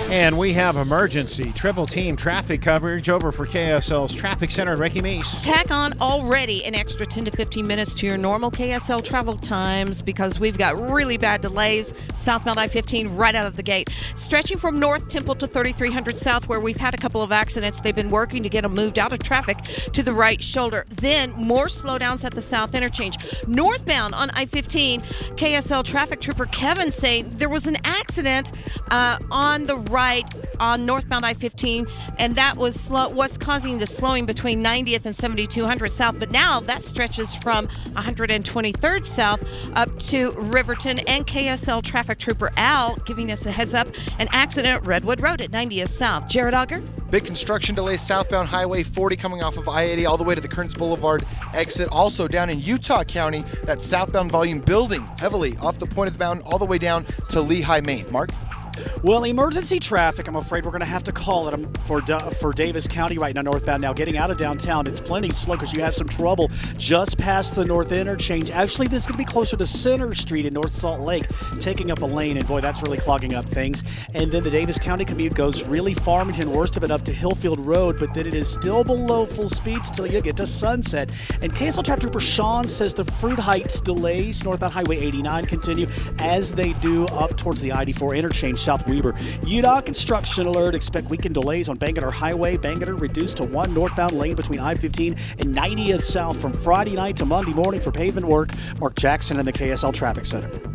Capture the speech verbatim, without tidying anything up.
And we have emergency triple team traffic coverage over for K S L's Traffic Center. Ricky Meese. Tack on already an extra ten to fifteen minutes to your normal K S L travel times because we've got really bad delays southbound I fifteen right out of the gate. Stretching from North Temple to thirty-three hundred South, where we've had a couple of accidents. They've been working to get them moved out of traffic to the right shoulder. Then more slowdowns at the South Interchange. Northbound on I fifteen, K S L traffic trooper Kevin saying there was an accident uh, on the right on northbound I fifteen, and that was slow, what's causing the slowing between ninetieth and seventy-two hundred South. But now that stretches from one hundred twenty-third South up to Riverton, and K S L traffic trooper Al giving us a heads up. An accident at Redwood Road at ninetieth South. Jared Auger. Big construction delays southbound Highway forty coming off of I eighty all the way to the Kearns Boulevard exit. Also down in Utah County, that southbound volume building heavily off the point of the mountain all the way down to Lehigh, Maine. Mark? Well, emergency traffic, I'm afraid we're going to have to call it for for Davis County right now, northbound. Now, getting out of downtown, it's plenty slow because you have some trouble just past the North Interchange. Actually, this is going to be closer to Center Street in North Salt Lake, taking up a lane, and boy, that's really clogging up things. And then the Davis County commute goes really Farmington, worst of it up to Hillfield Road, but then it is still below full speeds till you get to Sunset. And K S L Traffic Trooper Sean says the Fruit Heights delays northbound Highway eighty-nine continue as they do up towards the I eighty-four interchange. South Weber. U D O C construction alert. Expect weekend delays on Bangerter Highway. Bangerter reduced to one northbound lane between I fifteen and ninetieth South from Friday night to Monday morning for pavement work. Mark Jackson in the K S L Traffic Center.